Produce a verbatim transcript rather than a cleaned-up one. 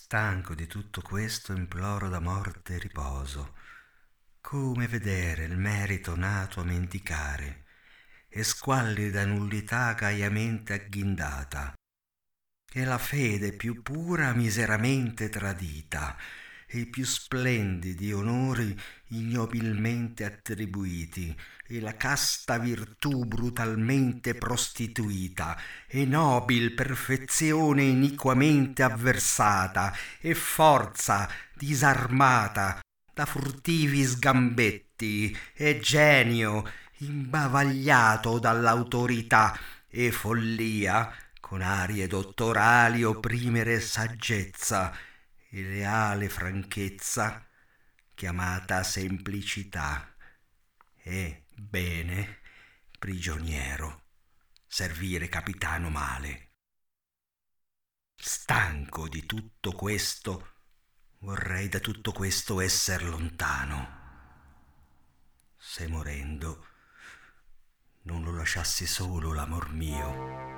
Stanco di tutto questo imploro da morte riposo, come vedere il merito nato a mendicare, e squallida nullità gaiamente agghindata, e la fede più pura miseramente tradita, e i più splendidi onori ignobilmente attribuiti, e la casta virtù brutalmente prostituita, e nobil perfezione iniquamente avversata, e forza disarmata da furtivi sgambetti, e genio imbavagliato dall'autorità, e follia con arie dottorali opprimere saggezza, e leale franchezza chiamata semplicità, e bene prigioniero servire capitano male. Stanco di tutto questo, vorrei da tutto questo esser lontano, se morendo non lo lasciassi solo l'amor mio,